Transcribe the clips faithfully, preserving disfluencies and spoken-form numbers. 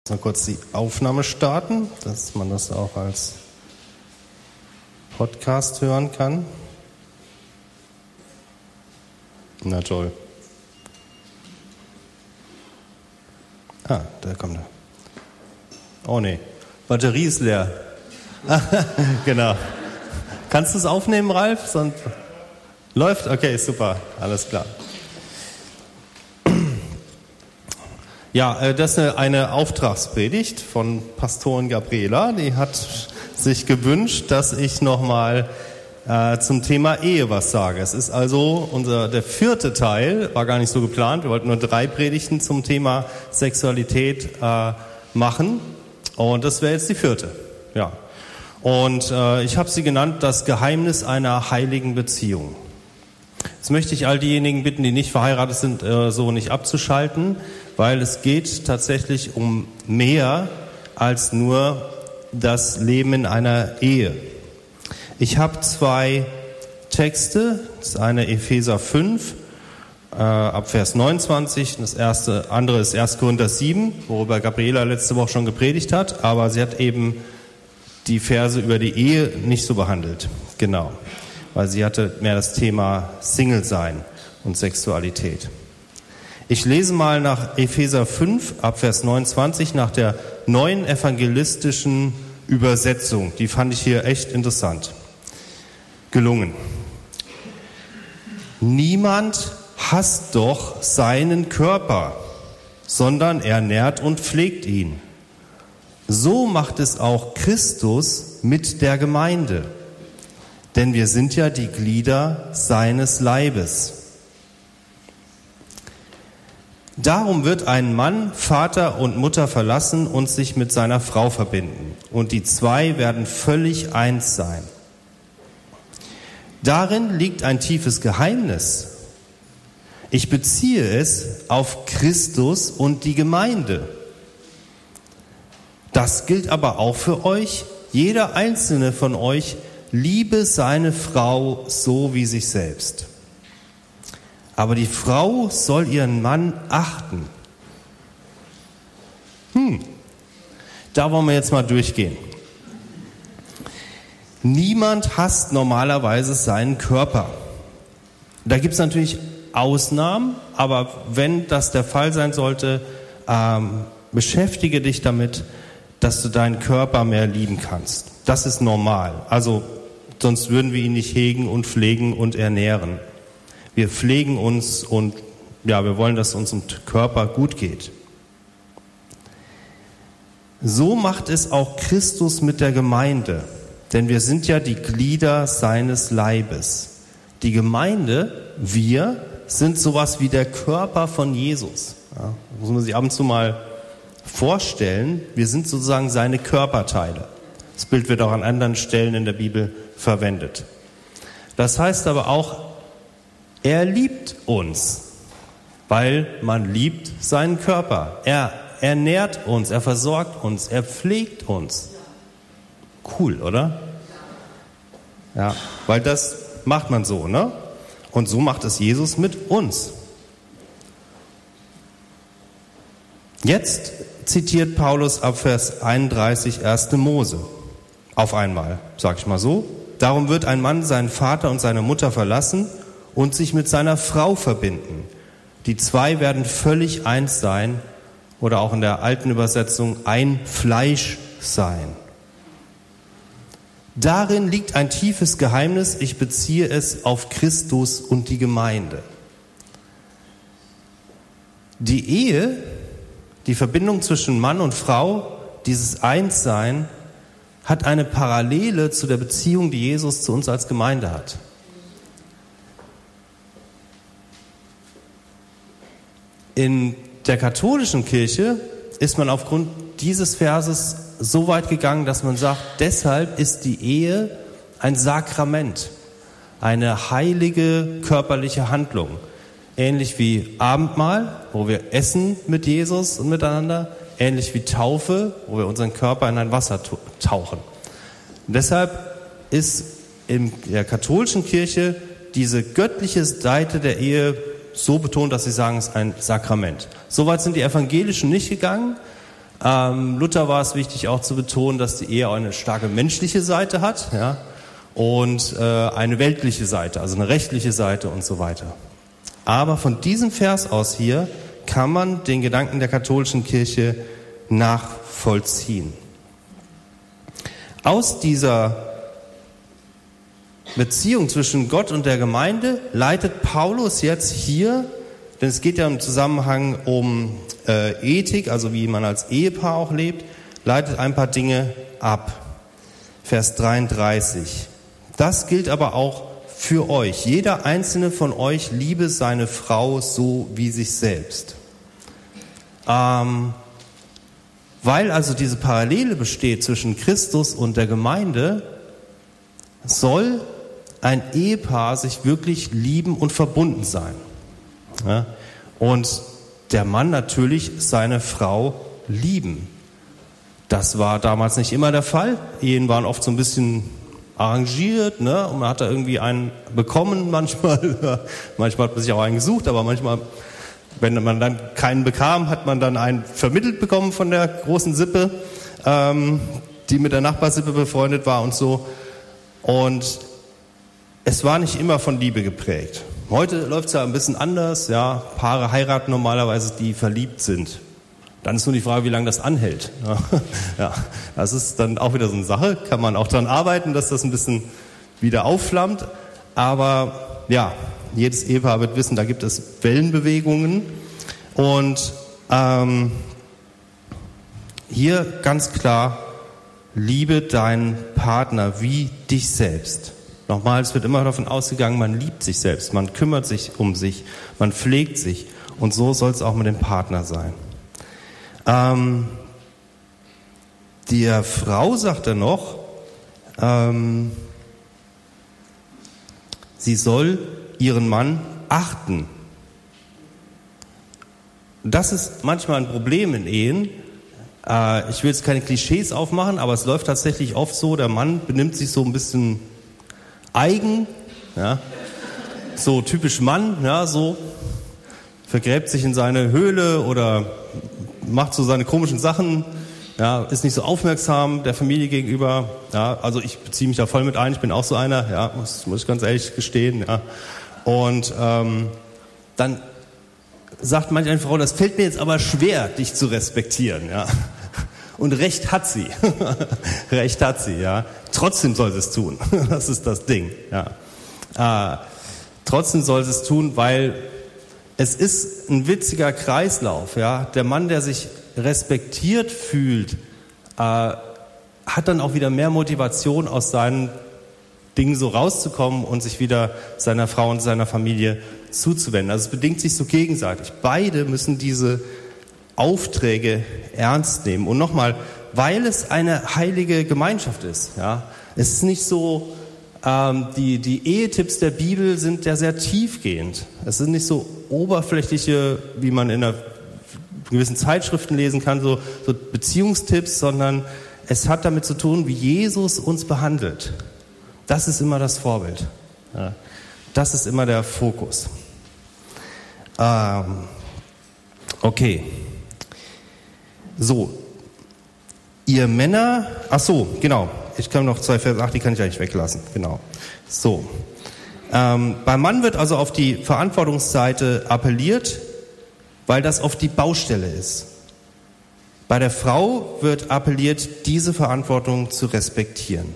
Mal kurz die Aufnahme starten, dass man das auch als Podcast hören kann. Na toll. Ah, da kommt er. Oh nee, Batterie ist leer. Genau. Kannst du es aufnehmen, Ralf? Sonst läuft? Okay, super. Alles klar. Ja, das ist eine Auftragspredigt von Pastorin Gabriela. Die hat sich gewünscht, dass ich nochmal äh, zum Thema Ehe was sage. Es ist also unser der vierte Teil, war gar nicht so geplant. Wir wollten nur drei Predigten zum Thema Sexualität äh, machen. Und das wäre jetzt die vierte. Ja. Und äh, ich habe sie genannt, das Geheimnis einer heiligen Beziehung. Jetzt möchte ich all diejenigen bitten, die nicht verheiratet sind, äh, so nicht abzuschalten, weil es geht tatsächlich um mehr als nur das Leben in einer Ehe. Ich habe zwei Texte, das eine Epheser fünf, äh, ab Vers neunundzwanzig, das erste, andere ist erster Korinther sieben, worüber Gabriela letzte Woche schon gepredigt hat, aber sie hat eben die Verse über die Ehe nicht so behandelt, genau, weil sie hatte mehr das Thema Single-Sein und Sexualität. Ich lese mal nach Epheser fünf, ab Vers neunundzwanzig, nach der neuen evangelistischen Übersetzung. Die fand ich hier echt interessant. Gelungen. Niemand hasst doch seinen Körper, sondern er nährt und pflegt ihn. So macht es auch Christus mit der Gemeinde. Denn wir sind ja die Glieder seines Leibes. Darum wird ein Mann Vater und Mutter verlassen und sich mit seiner Frau verbinden. Und die zwei werden völlig eins sein. Darin liegt ein tiefes Geheimnis. Ich beziehe es auf Christus und die Gemeinde. Das gilt aber auch für euch. Jeder einzelne von euch liebe seine Frau so wie sich selbst. Aber die Frau soll ihren Mann achten. Hm, da wollen wir jetzt mal durchgehen. Niemand hasst normalerweise seinen Körper. Da gibt es natürlich Ausnahmen, aber wenn das der Fall sein sollte, ähm, beschäftige dich damit, dass du deinen Körper mehr lieben kannst. Das ist normal. Also sonst würden wir ihn nicht hegen und pflegen und ernähren. Wir pflegen uns und ja, wir wollen, dass es unserem Körper gut geht. So macht es auch Christus mit der Gemeinde, denn wir sind ja die Glieder seines Leibes. Die Gemeinde, wir, sind sowas wie der Körper von Jesus. Ja, das muss man sich ab und zu mal vorstellen. Wir sind sozusagen seine Körperteile. Das Bild wird auch an anderen Stellen in der Bibel verwendet. Das heißt aber auch, er liebt uns, weil man liebt seinen Körper. Er ernährt uns, er versorgt uns, er pflegt uns. Cool, oder? Ja, weil das macht man so, ne? Und so macht es Jesus mit uns. Jetzt zitiert Paulus ab Vers einunddreißig erste Mose. Auf einmal, sag ich mal so. Darum wird ein Mann seinen Vater und seine Mutter verlassen und sich mit seiner Frau verbinden. Die zwei werden völlig eins sein oder auch in der alten Übersetzung ein Fleisch sein. Darin liegt ein tiefes Geheimnis. Ich beziehe es auf Christus und die Gemeinde. Die Ehe, die Verbindung zwischen Mann und Frau, dieses Einssein, hat eine Parallele zu der Beziehung, die Jesus zu uns als Gemeinde hat. In der katholischen Kirche ist man aufgrund dieses Verses so weit gegangen, dass man sagt, deshalb ist die Ehe ein Sakrament, eine heilige körperliche Handlung. Ähnlich wie Abendmahl, wo wir essen mit Jesus und miteinander, ähnlich wie Taufe, wo wir unseren Körper in ein Wasser tauchen. Und deshalb ist in der katholischen Kirche diese göttliche Seite der Ehe so betont, dass sie sagen, es ist ein Sakrament. Soweit sind die Evangelischen nicht gegangen. Ähm, Luther war es wichtig auch zu betonen, dass die Ehe auch eine starke menschliche Seite hat, ja, und äh, eine weltliche Seite, also eine rechtliche Seite und so weiter. Aber von diesem Vers aus hier kann man den Gedanken der katholischen Kirche nachvollziehen. Aus dieser Beziehung zwischen Gott und der Gemeinde leitet Paulus jetzt hier, denn es geht ja im Zusammenhang um äh, Ethik, also wie man als Ehepaar auch lebt, leitet ein paar Dinge ab. Vers dreiunddreißig. Das gilt aber auch für euch. Jeder einzelne von euch liebe seine Frau so wie sich selbst. Ähm, weil also diese Parallele besteht zwischen Christus und der Gemeinde, soll ein Ehepaar sich wirklich lieben und verbunden sein. Ja? Und der Mann natürlich seine Frau lieben. Das war damals nicht immer der Fall. Ehen waren oft so ein bisschen arrangiert, ne? Und man hat da irgendwie einen bekommen manchmal. Manchmal hat man sich auch einen gesucht, aber manchmal, wenn man dann keinen bekam, hat man dann einen vermittelt bekommen von der großen Sippe, ähm, die mit der Nachbarsippe befreundet war und so. Und es war nicht immer von Liebe geprägt. Heute läuft es ja ein bisschen anders. Ja, Paare heiraten normalerweise, die verliebt sind. Dann ist nur die Frage, wie lange das anhält. Ja, das ist dann auch wieder so eine Sache. Kann man auch dran arbeiten, dass das ein bisschen wieder aufflammt. Aber ja, jedes Ehepaar wird wissen, da gibt es Wellenbewegungen. Und ähm, hier ganz klar, liebe deinen Partner wie dich selbst. Nochmal, es wird immer davon ausgegangen, man liebt sich selbst, man kümmert sich um sich, man pflegt sich. Und so soll es auch mit dem Partner sein. Ähm, der Frau sagt er noch, ähm, sie soll ihren Mann achten. Das ist manchmal ein Problem in Ehen. Äh, ich will jetzt keine Klischees aufmachen, aber es läuft tatsächlich oft so, der Mann benimmt sich so ein bisschen eigen, ja, so typisch Mann, ja, so vergräbt sich in seine Höhle oder macht so seine komischen Sachen, ja, ist nicht so aufmerksam der Familie gegenüber, ja, also ich beziehe mich da voll mit ein, ich bin auch so einer, ja, muss, muss ich ganz ehrlich gestehen, ja, und ähm, dann sagt manch eine Frau, das fällt mir jetzt aber schwer, dich zu respektieren, ja. Und Recht hat sie. Recht hat sie, ja. Trotzdem soll sie es tun. Das ist das Ding, ja. Ah, trotzdem soll sie es tun, weil es ist ein witziger Kreislauf, ja. Der Mann, der sich respektiert fühlt, äh, hat dann auch wieder mehr Motivation, aus seinen Dingen so rauszukommen und sich wieder seiner Frau und seiner Familie zuzuwenden. Also es bedingt sich so gegenseitig. Beide müssen diese Aufträge ernst nehmen. Und nochmal, weil es eine heilige Gemeinschaft ist. Ja, es ist nicht so, ähm, die, die Ehetipps der Bibel sind ja sehr tiefgehend. Es sind nicht so oberflächliche, wie man in einer gewissen Zeitschriften lesen kann, so, so Beziehungstipps, sondern es hat damit zu tun, wie Jesus uns behandelt. Das ist immer das Vorbild. Ja, das ist immer der Fokus. Ähm, okay. So, ihr Männer, ach so, genau, ich kann noch zwei Vers, ach, die kann ich eigentlich weglassen, genau. So, ähm, beim Mann wird also auf die Verantwortungsseite appelliert, weil das oft die Baustelle ist. Bei der Frau wird appelliert, diese Verantwortung zu respektieren.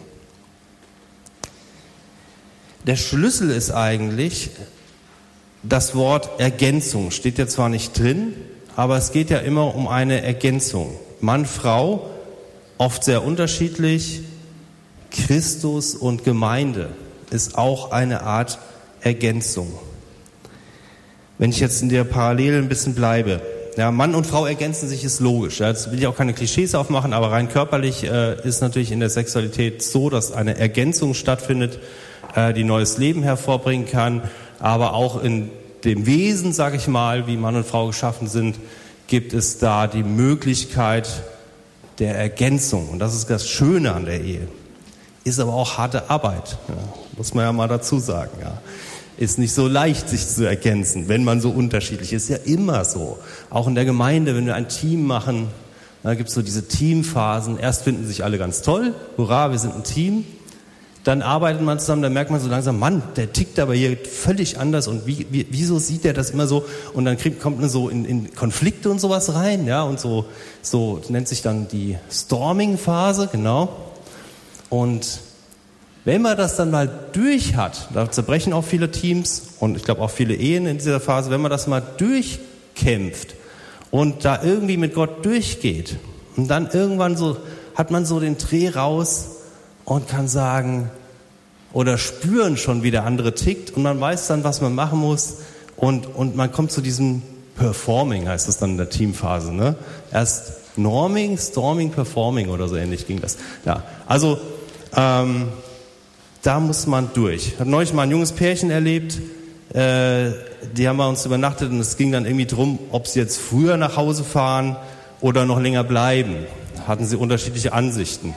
Der Schlüssel ist eigentlich das Wort Ergänzung, steht ja zwar nicht drin, aber es geht ja immer um eine Ergänzung. Mann, Frau, oft sehr unterschiedlich. Christus und Gemeinde ist auch eine Art Ergänzung. Wenn ich jetzt in der Parallele ein bisschen bleibe. Ja, Mann und Frau ergänzen sich, ist logisch. Jetzt will ich auch keine Klischees aufmachen, aber rein körperlich äh, ist natürlich in der Sexualität so, dass eine Ergänzung stattfindet, äh, die neues Leben hervorbringen kann, aber auch in dem Wesen, sage ich mal, wie Mann und Frau geschaffen sind, gibt es da die Möglichkeit der Ergänzung. Und das ist das Schöne an der Ehe. Ist aber auch harte Arbeit, ja, muss man ja mal dazu sagen. Ja. Ist nicht so leicht, sich zu ergänzen, wenn man so unterschiedlich ist. Ist ja immer so. Auch in der Gemeinde, wenn wir ein Team machen, Da gibt es so diese Teamphasen. Erst finden sich alle ganz toll, hurra, wir sind ein Team. Dann arbeitet man zusammen, dann merkt man so langsam, Mann, der tickt aber hier völlig anders und wie, wie, wieso sieht der das immer so? Und dann kriegt, kommt man so in, in Konflikte und sowas rein, ja, und so, so nennt sich dann die Storming-Phase, genau. Und wenn man das dann mal durch hat, da zerbrechen auch viele Teams und ich glaube auch viele Ehen in dieser Phase, wenn man das mal durchkämpft und da irgendwie mit Gott durchgeht und dann irgendwann so, hat man so den Dreh raus und kann sagen oder spüren schon, wie der andere tickt und man weiß dann, was man machen muss und, und man kommt zu diesem Performing, heißt das dann in der Teamphase, ne? Erst Norming, Storming, Performing oder so ähnlich ging das. Ja, also ähm, da muss man durch. Ich habe neulich mal ein junges Pärchen erlebt, äh, die haben bei uns übernachtet und es ging dann irgendwie drum, ob sie jetzt früher nach Hause fahren oder noch länger bleiben. Hatten sie unterschiedliche Ansichten.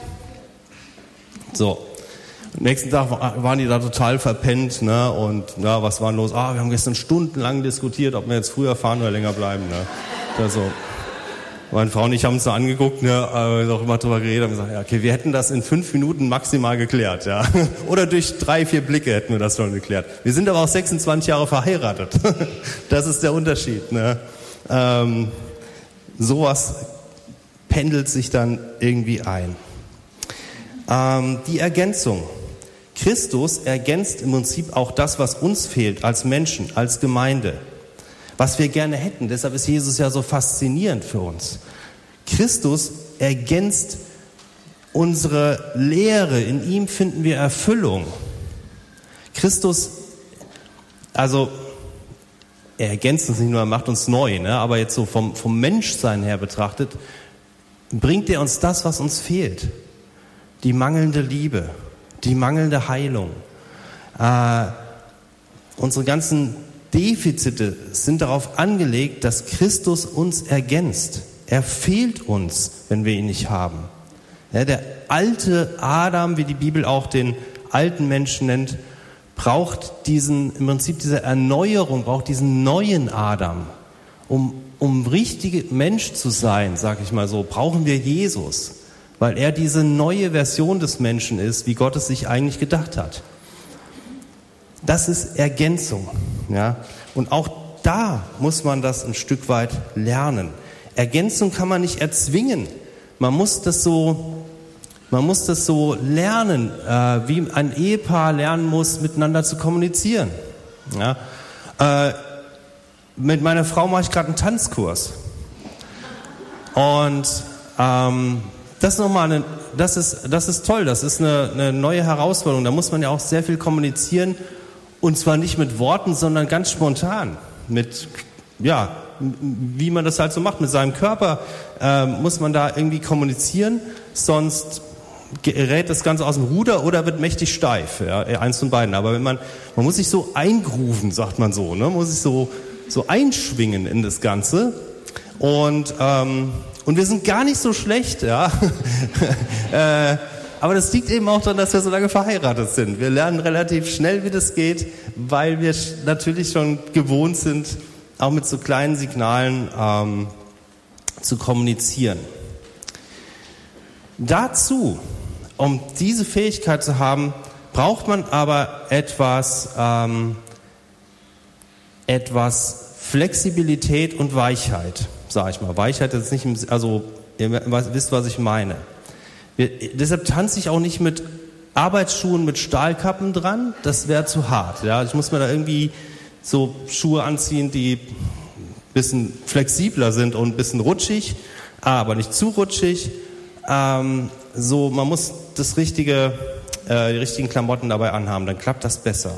So, am nächsten Tag waren die da total verpennt, ne? Und ja, was war los? Ah, wir haben gestern stundenlang diskutiert, ob wir jetzt früher fahren oder länger bleiben, ne? Also, meine Frau und ich haben uns da angeguckt, ne? Äh, auch immer drüber geredet, haben gesagt, ja, okay, wir hätten das in fünf Minuten maximal geklärt, ja? Oder durch drei, vier Blicke hätten wir das schon geklärt. Wir sind aber auch sechsundzwanzig Jahre verheiratet. Das ist der Unterschied, ne? Ähm, sowas pendelt sich dann irgendwie ein. Ähm, die Ergänzung. Christus ergänzt im Prinzip auch das, was uns fehlt als Menschen, als Gemeinde. Was wir gerne hätten. Deshalb ist Jesus ja so faszinierend für uns. Christus ergänzt unsere Lehre. In ihm finden wir Erfüllung. Christus, also er ergänzt uns nicht nur, er macht uns neu, ne? Aber jetzt so vom, vom Menschsein her betrachtet, bringt er uns das, was uns fehlt. Die mangelnde Liebe, die mangelnde Heilung. Äh, unsere ganzen Defizite sind darauf angelegt, dass Christus uns ergänzt. Er fehlt uns, wenn wir ihn nicht haben. Ja, der alte Adam, wie die Bibel auch den alten Menschen nennt, braucht diesen, im Prinzip diese Erneuerung, braucht diesen neuen Adam. Um, um richtige Mensch zu sein, sag ich mal so, brauchen wir Jesus. Weil er diese neue Version des Menschen ist, wie Gott es sich eigentlich gedacht hat. Das ist Ergänzung. Ja? Und auch da muss man das ein Stück weit lernen. Ergänzung kann man nicht erzwingen. Man muss das so, man muss das so lernen, äh, wie ein Ehepaar lernen muss, miteinander zu kommunizieren. Ja? Äh, mit meiner Frau mache ich gerade einen Tanzkurs. Und ähm, Das ist nochmal eine, das ist, das ist toll, das ist eine, eine neue Herausforderung. Da muss man ja auch sehr viel kommunizieren und zwar nicht mit Worten, sondern ganz spontan. Mit, ja, wie man das halt so macht, mit seinem Körper äh, muss man da irgendwie kommunizieren, sonst gerät das Ganze aus dem Ruder oder wird mächtig steif, ja, eins von beiden. Aber wenn man, man muss sich so eingrooven, sagt man so, ne, man muss sich so, so einschwingen in das Ganze und, ähm, Und wir sind gar nicht so schlecht, ja. äh, aber das liegt eben auch daran, dass wir so lange verheiratet sind. Wir lernen relativ schnell, wie das geht, weil wir natürlich schon gewohnt sind, auch mit so kleinen Signalen ähm, zu kommunizieren. Dazu, um diese Fähigkeit zu haben, braucht man aber etwas, ähm, etwas Flexibilität und Weichheit. Sag ich mal. Weichheit ist nicht, im, also ihr wisst, was ich meine. Wir, deshalb tanze ich auch nicht mit Arbeitsschuhen mit Stahlkappen dran. Das wäre zu hart. Ja, ich muss mir da irgendwie so Schuhe anziehen, die ein bisschen flexibler sind und ein bisschen rutschig, aber nicht zu rutschig. Ähm, so, man muss das richtige, äh, die richtigen Klamotten dabei anhaben, dann klappt das besser.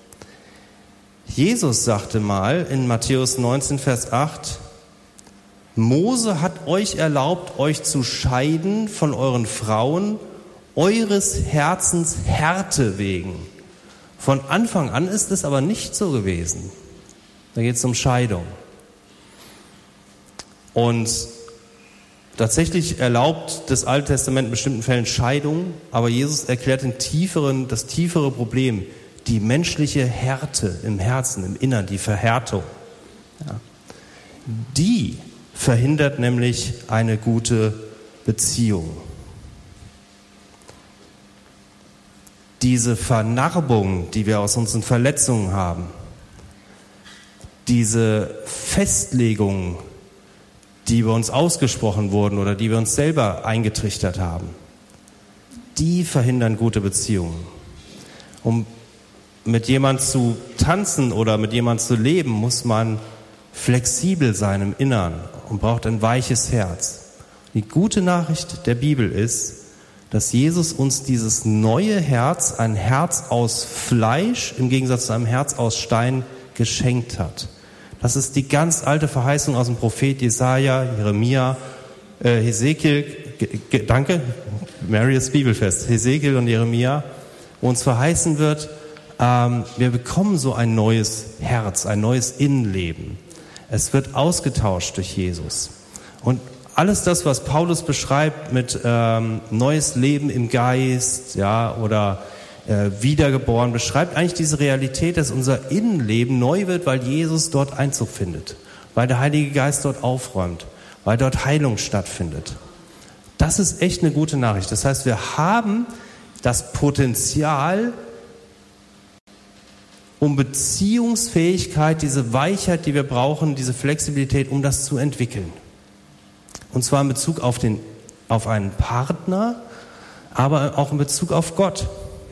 Jesus sagte mal in Matthäus neunzehn, Vers acht, Mose hat euch erlaubt, euch zu scheiden von euren Frauen, eures Herzens Härte wegen. Von Anfang an ist es aber nicht so gewesen. Da geht es um Scheidung. Und tatsächlich erlaubt das Alte Testament in bestimmten Fällen Scheidung, aber Jesus erklärt den tieferen, das tiefere Problem, die menschliche Härte im Herzen, im Innern, die Verhärtung. Ja. Die verhindert nämlich eine gute Beziehung. Diese Vernarbung, die wir aus unseren Verletzungen haben, diese Festlegungen, die über uns ausgesprochen wurden oder die wir uns selber eingetrichtert haben, die verhindern gute Beziehungen. Um mit jemand zu tanzen oder mit jemand zu leben, muss man flexibel sein im Innern und braucht ein weiches Herz. Die gute Nachricht der Bibel ist, dass Jesus uns dieses neue Herz, ein Herz aus Fleisch im Gegensatz zu einem Herz aus Stein, geschenkt hat. Das ist die ganz alte Verheißung aus dem Prophet Jesaja, Jeremia, äh, Hesekiel, g- g- danke, Marius Bibelfest, Hesekiel und Jeremia, wo uns verheißen wird, ähm, wir bekommen so ein neues Herz, ein neues Innenleben. Es wird ausgetauscht durch Jesus. Und alles das, was Paulus beschreibt mit ähm, neues Leben im Geist, ja, oder äh, wiedergeboren, beschreibt eigentlich diese Realität, dass unser Innenleben neu wird, weil Jesus dort Einzug findet, weil der Heilige Geist dort aufräumt, weil dort Heilung stattfindet. Das ist echt eine gute Nachricht. Das heißt, wir haben das Potenzial, um Beziehungsfähigkeit, diese Weichheit, die wir brauchen, diese Flexibilität, um das zu entwickeln. Und zwar in Bezug auf den, auf einen Partner, aber auch in Bezug auf Gott.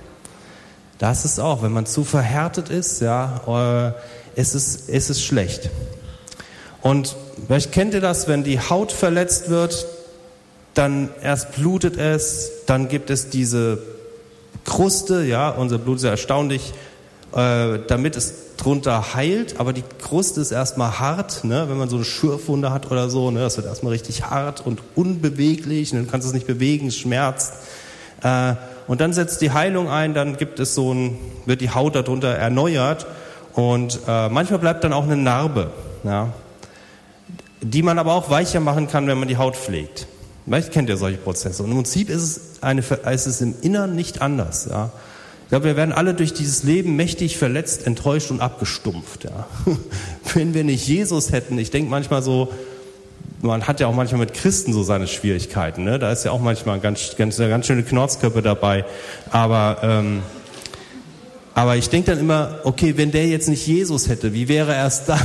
Das ist auch, wenn man zu verhärtet ist, ja, äh, ist es, ist es schlecht. Und vielleicht kennt ihr das, wenn die Haut verletzt wird, dann erst blutet es, dann gibt es diese Kruste, ja, unser Blut ist ja erstaunlich, äh, damit es drunter heilt, aber die Kruste ist erstmal hart, ne? Wenn man so eine Schürfwunde hat oder so, ne? Das wird erstmal richtig hart und unbeweglich, und dann kannst du es nicht bewegen, es schmerzt. Äh, und dann setzt die Heilung ein, dann gibt es so ein, wird die Haut darunter erneuert, und äh, manchmal bleibt dann auch eine Narbe, ja? Die man aber auch weicher machen kann, wenn man die Haut pflegt. Vielleicht kennt ihr solche Prozesse. Und im Prinzip ist es, eine, ist es im Innern nicht anders, ja? Ich glaube, wir werden alle durch dieses Leben mächtig verletzt, enttäuscht und abgestumpft. Ja. Wenn wir nicht Jesus hätten, ich denke manchmal so, man hat ja auch manchmal mit Christen so seine Schwierigkeiten. Ne? Da ist ja auch manchmal ganz, ganz, ganz schöne Knorzköpfe dabei. Aber, ähm, aber ich denke dann immer, okay, wenn der jetzt nicht Jesus hätte, wie wäre er es dann?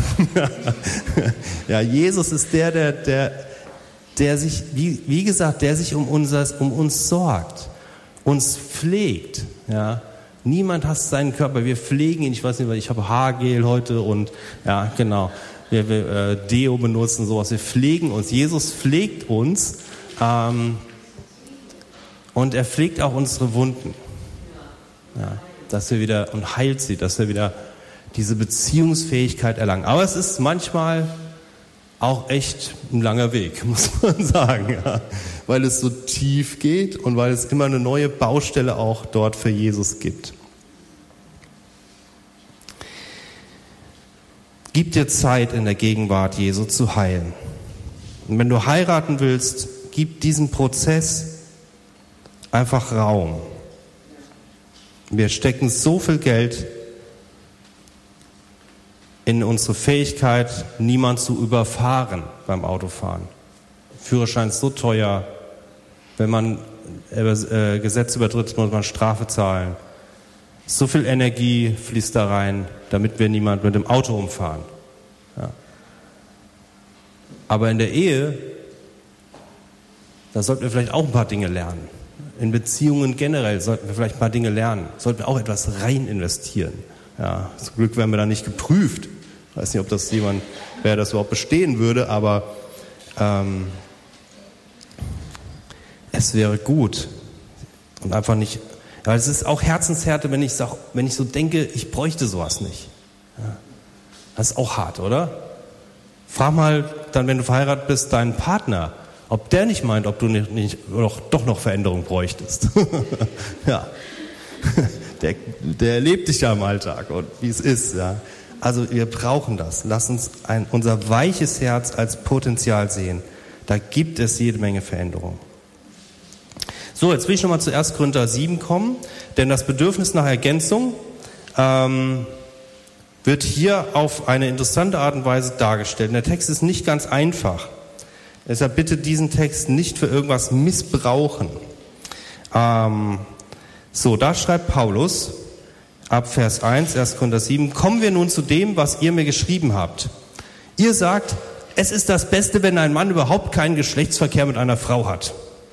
Ja, Jesus ist der, der, der, der sich, wie, wie gesagt, der sich um, unser, um uns sorgt, uns pflegt, ja. Niemand hasst seinen Körper, wir pflegen ihn, ich weiß nicht, weil ich habe Haargel heute und ja, genau, wir, wir äh, Deo benutzen, sowas, wir pflegen uns, Jesus pflegt uns ähm, und er pflegt auch unsere Wunden, ja, dass wir wieder, und heilt sie, dass wir wieder diese Beziehungsfähigkeit erlangen. Aber es ist manchmal auch echt ein langer Weg, muss man sagen, ja, weil es so tief geht und weil es immer eine neue Baustelle auch dort für Jesus gibt. Gib dir Zeit, in der Gegenwart Jesu zu heilen. Und wenn du heiraten willst, gib diesem Prozess einfach Raum. Wir stecken so viel Geld in unsere Fähigkeit, niemand zu überfahren beim Autofahren. Führerschein ist so teuer, wenn man äh, Gesetze übertritt, muss man Strafe zahlen. So viel Energie fließt da rein, damit wir niemand mit dem Auto umfahren. Ja. Aber in der Ehe, da sollten wir vielleicht auch ein paar Dinge lernen. In Beziehungen generell sollten wir vielleicht ein paar Dinge lernen. Sollten wir auch etwas rein investieren. Ja, zum Glück werden wir da nicht geprüft. Ich weiß nicht, ob das jemand, wer das überhaupt bestehen würde, aber ähm, es wäre gut. Und einfach nicht, weil es ist auch Herzenshärte, wenn ich, sag, wenn ich so denke, ich bräuchte sowas nicht. Ja, das ist auch hart, oder? Frag mal dann, wenn du verheiratet bist, deinen Partner, ob der nicht meint, ob du nicht, nicht doch, doch noch Veränderung bräuchtest. Ja. Der, der erlebt dich ja im Alltag und wie es ist, ja. Also wir brauchen das. Lass uns ein, unser weiches Herz als Potenzial sehen. Da gibt es jede Menge Veränderung. So, jetzt will ich nochmal zu erster Korinther sieben kommen, denn das Bedürfnis nach Ergänzung ähm, wird hier auf eine interessante Art und Weise dargestellt. Der Text ist nicht ganz einfach, Deshalb bitte diesen Text nicht für irgendwas missbrauchen. Ähm, so, da schreibt Paulus ab Vers eins, erster Korinther sieben, kommen wir nun zu dem, was ihr mir geschrieben habt. Ihr sagt, es ist das Beste, wenn ein Mann überhaupt keinen Geschlechtsverkehr mit einer Frau hat.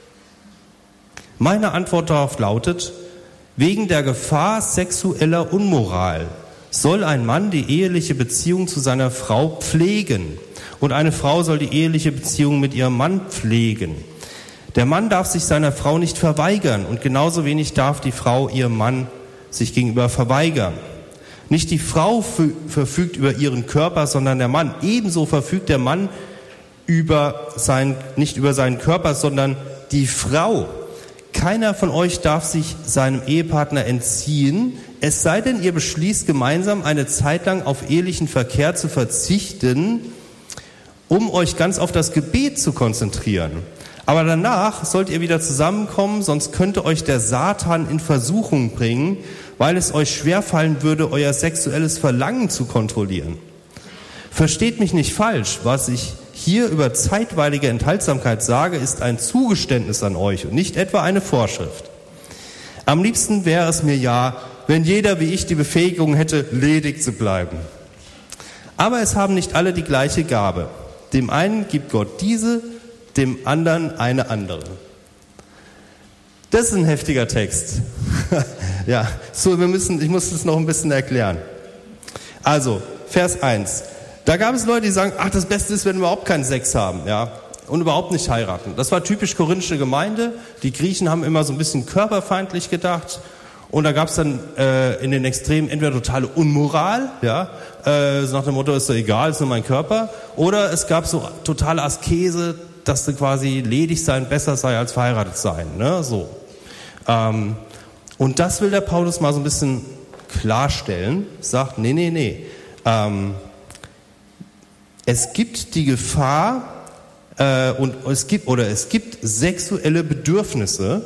Meine Antwort darauf lautet, wegen der Gefahr sexueller Unmoral soll ein Mann die eheliche Beziehung zu seiner Frau pflegen und eine Frau soll die eheliche Beziehung mit ihrem Mann pflegen. Der Mann darf sich seiner Frau nicht verweigern und genauso wenig darf die Frau ihrem Mann sich gegenüber verweigern. Nicht die Frau verfügt über ihren Körper, sondern der Mann. Ebenso verfügt der Mann über sein, nicht über seinen Körper, sondern die Frau. Keiner von euch darf sich seinem Ehepartner entziehen, es sei denn, ihr beschließt gemeinsam eine Zeit lang auf ehelichen Verkehr zu verzichten, um euch ganz auf das Gebet zu konzentrieren. Aber danach sollt ihr wieder zusammenkommen, sonst könnte euch der Satan in Versuchung bringen, weil es euch schwerfallen würde, euer sexuelles Verlangen zu kontrollieren. Versteht mich nicht falsch, was ich hier über zeitweilige Enthaltsamkeit sage, ist ein Zugeständnis an euch und nicht etwa eine Vorschrift. Am liebsten wäre es mir ja, wenn jeder wie ich die Befähigung hätte, ledig zu bleiben. Aber es haben nicht alle die gleiche Gabe. Dem einen gibt Gott diese, dem anderen eine andere. Das ist ein heftiger Text. Ja, so, wir müssen, ich muss das noch ein bisschen erklären. Also, Vers eins. Da gab es Leute, die sagen, ach, das Beste ist, wenn wir überhaupt keinen Sex haben, ja, und überhaupt nicht heiraten. Das war typisch korinthische Gemeinde. Die Griechen haben immer so ein bisschen körperfeindlich gedacht. Und da gab es dann äh, in den Extremen entweder totale Unmoral, ja, äh, so nach dem Motto, ist doch egal, ist nur mein Körper. Oder es gab so totale Askese, dass du quasi ledig sein besser sei als verheiratet sein, ne, so. Ähm, und das will der Paulus mal so ein bisschen klarstellen. Sagt, nee, nee, nee. Ähm, Es gibt die Gefahr äh, und es gibt oder es gibt sexuelle Bedürfnisse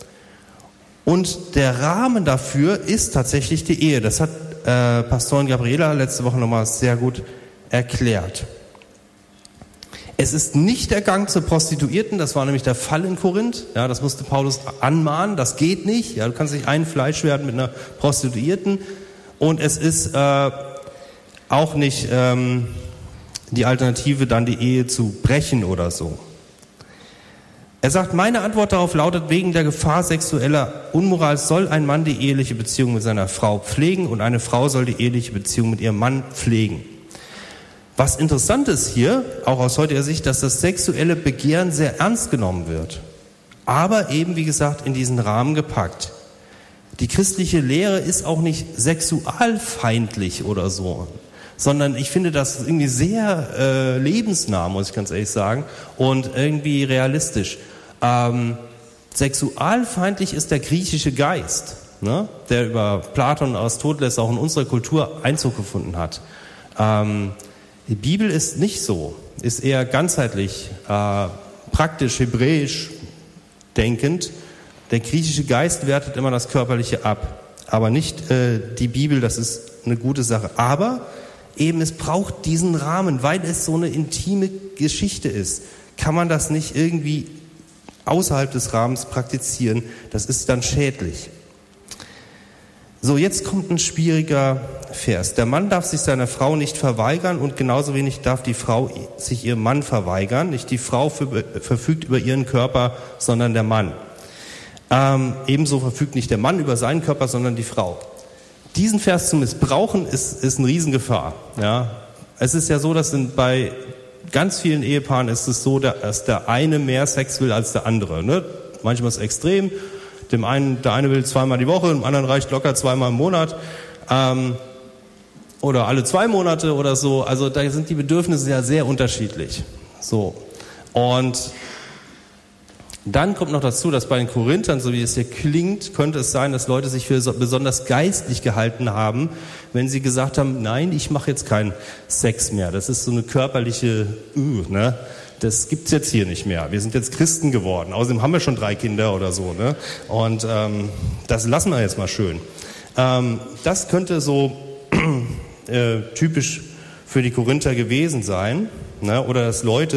und der Rahmen dafür ist tatsächlich die Ehe. Das hat äh, Pastorin Gabriela letzte Woche nochmal sehr gut erklärt. Es ist nicht der Gang zur Prostituierten, das war nämlich der Fall in Korinth. Ja, das musste Paulus anmahnen, das geht nicht. Ja, du kannst nicht ein Fleisch werden mit einer Prostituierten. Und es ist äh, auch nicht ähm, die Alternative, dann die Ehe zu brechen oder so. Er sagt, meine Antwort darauf lautet, wegen der Gefahr sexueller Unmoral soll ein Mann die eheliche Beziehung mit seiner Frau pflegen und eine Frau soll die eheliche Beziehung mit ihrem Mann pflegen. Was interessant ist hier, auch aus heutiger Sicht, dass das sexuelle Begehren sehr ernst genommen wird. Aber eben, wie gesagt, in diesen Rahmen gepackt. Die christliche Lehre ist auch nicht sexualfeindlich oder so, sondern ich finde das irgendwie sehr äh, lebensnah, muss ich ganz ehrlich sagen, und irgendwie realistisch. Ähm, sexualfeindlich ist der griechische Geist, ne, der über Platon und Aristoteles auch in unsere Kultur Einzug gefunden hat. Ähm, die Bibel ist nicht so, ist eher ganzheitlich, äh, praktisch, hebräisch denkend. Der griechische Geist wertet immer das Körperliche ab, aber nicht äh, die Bibel, das ist eine gute Sache. Aber eben, es braucht diesen Rahmen, weil es so eine intime Geschichte ist. Kann man das nicht irgendwie außerhalb des Rahmens praktizieren? Das ist dann schädlich. So, jetzt kommt ein schwieriger Vers. Der Mann darf sich seiner Frau nicht verweigern und genauso wenig darf die Frau sich ihrem Mann verweigern. Nicht die Frau für, verfügt über ihren Körper, sondern der Mann. Ähm, ebenso verfügt nicht der Mann über seinen Körper, sondern die Frau. Diesen Vers zu missbrauchen, ist, ist eine Riesengefahr. Ja? Es ist ja so, dass in, bei ganz vielen Ehepaaren ist es so, dass der eine mehr Sex will als der andere. Ne? Manchmal ist es extrem. Dem einen, der eine will zweimal die Woche, dem anderen reicht locker zweimal im Monat. Ähm, oder alle zwei Monate oder so. Also da sind die Bedürfnisse ja sehr unterschiedlich. So. Und dann kommt noch dazu, dass bei den Korinthern, so wie es hier klingt, könnte es sein, dass Leute sich für so besonders geistlich gehalten haben, wenn sie gesagt haben, nein, ich mache jetzt keinen Sex mehr. Das ist so eine körperliche, uh, ne? Das gibt's jetzt hier nicht mehr. Wir sind jetzt Christen geworden. Außerdem haben wir schon drei Kinder oder so, ne? Und ähm, das lassen wir jetzt mal schön. Ähm, das könnte so äh, typisch für die Korinther gewesen sein, ne? Oder dass Leute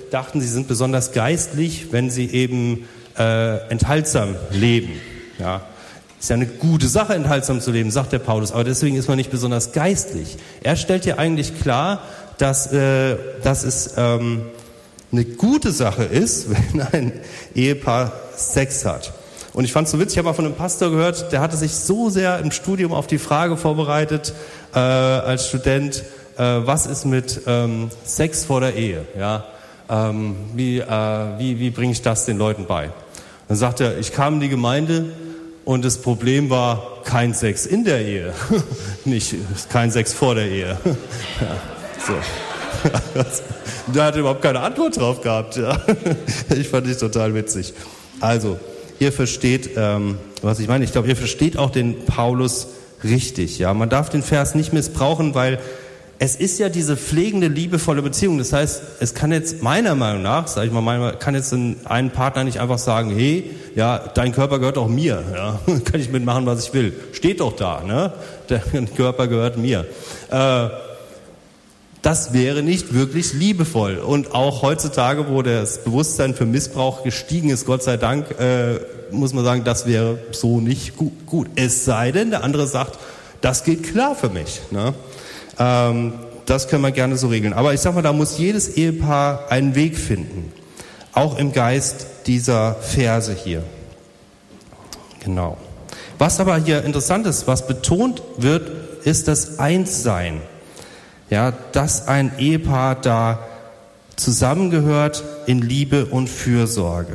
dachten, sie sind besonders geistlich, wenn sie eben äh, enthaltsam leben. Ja. Ist ja eine gute Sache, enthaltsam zu leben, sagt der Paulus, aber deswegen ist man nicht besonders geistlich. Er stellt ja eigentlich klar, dass, äh, dass es ähm, eine gute Sache ist, wenn ein Ehepaar Sex hat. Und ich fand es so witzig, ich habe mal von einem Pastor gehört, der hatte sich so sehr im Studium auf die Frage vorbereitet, äh, als Student, äh, was ist mit ähm, Sex vor der Ehe? Ja? Ähm, wie, äh, wie, wie bringe ich das den Leuten bei? Dann sagt er, ich kam in die Gemeinde und das Problem war kein Sex in der Ehe, nicht kein Sex vor der Ehe. Ja, so. Da hat er überhaupt keine Antwort drauf gehabt. Ja. Ich fand das total witzig. Also, ihr versteht, ähm, was ich meine. Ich glaube, ihr versteht auch den Paulus richtig. Ja, man darf den Vers nicht missbrauchen, weil es ist ja diese pflegende, liebevolle Beziehung. Das heißt, es kann jetzt meiner Meinung nach, sage ich mal, meiner, kann jetzt ein Partner nicht einfach sagen, hey, ja, dein Körper gehört auch mir. Ja, kann ich mitmachen, was ich will. Steht doch da, ne? Der Körper gehört mir. Äh, Das wäre nicht wirklich liebevoll. Und auch heutzutage, wo das Bewusstsein für Missbrauch gestiegen ist, Gott sei Dank, äh, muss man sagen, das wäre so nicht gut. gut. Es sei denn, der andere sagt, das geht klar für mich. Ne? Ähm, das können wir gerne so regeln. Aber ich sag mal, da muss jedes Ehepaar einen Weg finden. Auch im Geist dieser Verse hier. Genau. Was aber hier interessant ist, was betont wird, ist das Einssein. Ja, dass ein Ehepaar da zusammengehört in Liebe und Fürsorge.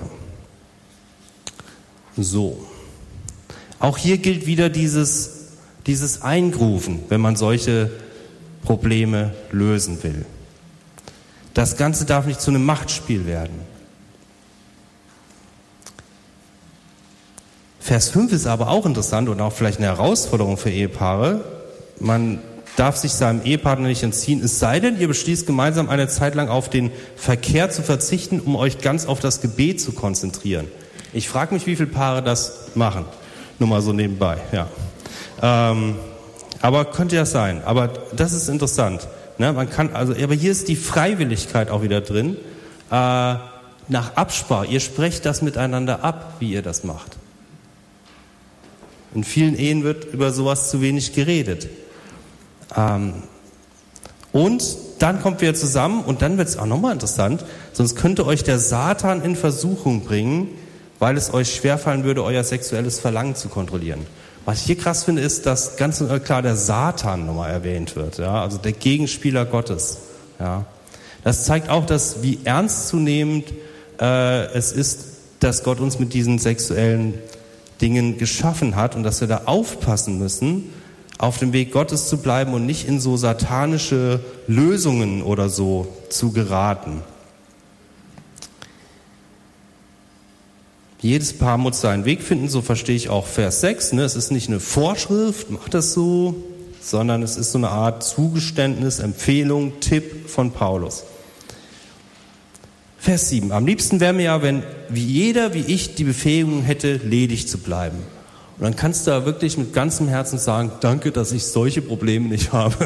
So. Auch hier gilt wieder dieses, dieses Eingrufen, wenn man solche Probleme lösen will. Das Ganze darf nicht zu einem Machtspiel werden. Vers fünf ist aber auch interessant und auch vielleicht eine Herausforderung für Ehepaare. Man darf sich seinem Ehepartner nicht entziehen, es sei denn, ihr beschließt gemeinsam eine Zeit lang auf den Verkehr zu verzichten, um euch ganz auf das Gebet zu konzentrieren. Ich frage mich, wie viele Paare das machen. Nur mal so nebenbei, ja. Ähm, aber könnte ja sein. Aber das ist interessant. Ne? Man kann, also, aber hier ist die Freiwilligkeit auch wieder drin. Äh, nach Absprache. Ihr sprecht das miteinander ab, wie ihr das macht. In vielen Ehen wird über sowas zu wenig geredet. Ähm, und dann kommt wir zusammen und dann wird es auch nochmal interessant, sonst könnte euch der Satan in Versuchung bringen, weil es euch schwerfallen würde, euer sexuelles Verlangen zu kontrollieren. Was ich hier krass finde, ist, dass ganz klar der Satan nochmal erwähnt wird, ja, also der Gegenspieler Gottes. Ja. Das zeigt auch, dass wie ernstzunehmend äh, es ist, dass Gott uns mit diesen sexuellen Dingen geschaffen hat und dass wir da aufpassen müssen, auf dem Weg Gottes zu bleiben und nicht in so satanische Lösungen oder so zu geraten. Jedes Paar muss seinen Weg finden, so verstehe ich auch Vers sechs. Ne? Es ist nicht eine Vorschrift, macht das so, sondern es ist so eine Art Zugeständnis, Empfehlung, Tipp von Paulus. Vers sieben. Am liebsten wäre mir ja, wenn wie jeder wie ich die Befähigung hätte, ledig zu bleiben. Und dann kannst du da wirklich mit ganzem Herzen sagen, danke, dass ich solche Probleme nicht habe.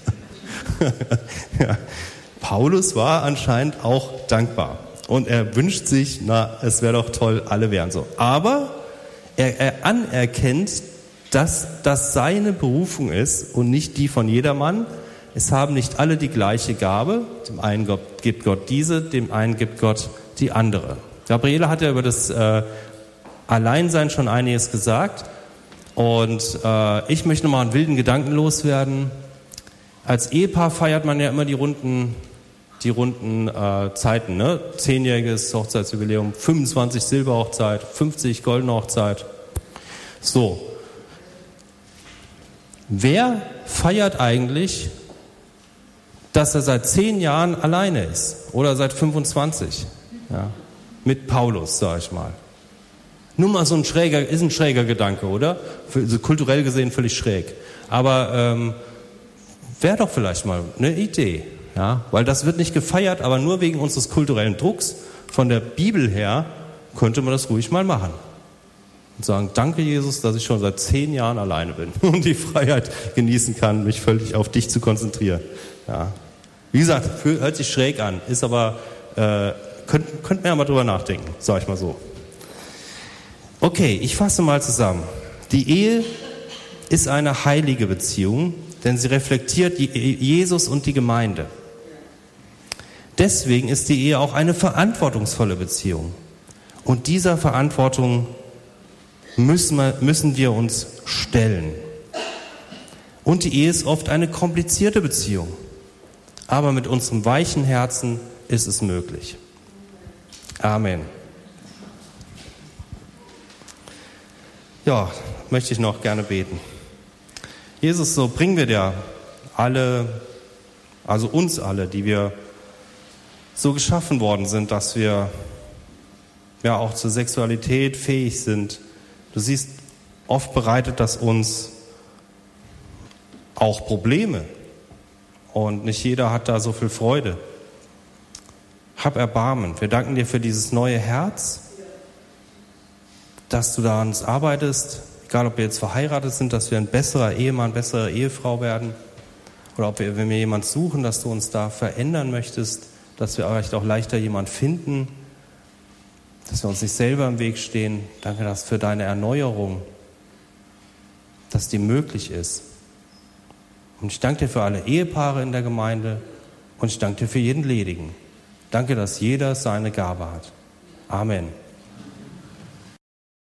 Ja. Paulus war anscheinend auch dankbar. Und er wünscht sich, na, es wäre doch toll, alle wären so. Aber er, er anerkennt, dass das seine Berufung ist und nicht die von jedermann. Es haben nicht alle die gleiche Gabe. Dem einen gibt Gott diese, dem einen gibt Gott die andere. Gabriele hat ja über das äh, Alleinsein schon einiges gesagt. Und äh, ich möchte nochmal einen wilden Gedanken loswerden. Als Ehepaar feiert man ja immer die runden, die runden äh, Zeiten, ne? Zehnjähriges Hochzeitsjubiläum, fünfundzwanzig Silberhochzeit, fünfzig goldene Hochzeit. So. Wer feiert eigentlich, dass er seit zehn Jahren alleine ist? Oder seit fünfundzwanzig? Ja. Mit Paulus, sag ich mal. Nur mal so ein schräger, ist ein schräger Gedanke, oder? Für, kulturell gesehen völlig schräg. Aber ähm, wäre doch vielleicht mal eine Idee. Ja? Weil das wird nicht gefeiert, aber nur wegen unseres kulturellen Drucks. Von der Bibel her könnte man das ruhig mal machen. Und sagen, danke Jesus, dass ich schon seit zehn Jahren alleine bin und die Freiheit genießen kann, mich völlig auf dich zu konzentrieren. Ja. Wie gesagt, hört sich schräg an, ist aber äh, könnt, könnt mir ja mal drüber nachdenken, sag ich mal so. Okay, ich fasse mal zusammen. Die Ehe ist eine heilige Beziehung, denn sie reflektiert Jesus und die Gemeinde. Deswegen ist die Ehe auch eine verantwortungsvolle Beziehung. Und dieser Verantwortung müssen wir, müssen wir uns stellen. Und die Ehe ist oft eine komplizierte Beziehung. Aber mit unserem weichen Herzen ist es möglich. Amen. Ja, möchte ich noch gerne beten. Jesus, so bringen wir dir alle, also uns alle, die wir so geschaffen worden sind, dass wir ja auch zur Sexualität fähig sind. Du siehst, oft bereitet das uns auch Probleme und nicht jeder hat da so viel Freude. Hab Erbarmen. Wir danken dir für dieses neue Herz, dass du da an uns arbeitest, egal ob wir jetzt verheiratet sind, dass wir ein besserer Ehemann, bessere Ehefrau werden oder ob wir, wenn wir jemanden suchen, dass du uns da verändern möchtest, dass wir vielleicht auch leichter jemanden finden, dass wir uns nicht selber im Weg stehen. Danke dass für deine Erneuerung, dass die möglich ist. Und ich danke dir für alle Ehepaare in der Gemeinde und ich danke dir für jeden Ledigen. Danke, dass jeder seine Gabe hat. Amen.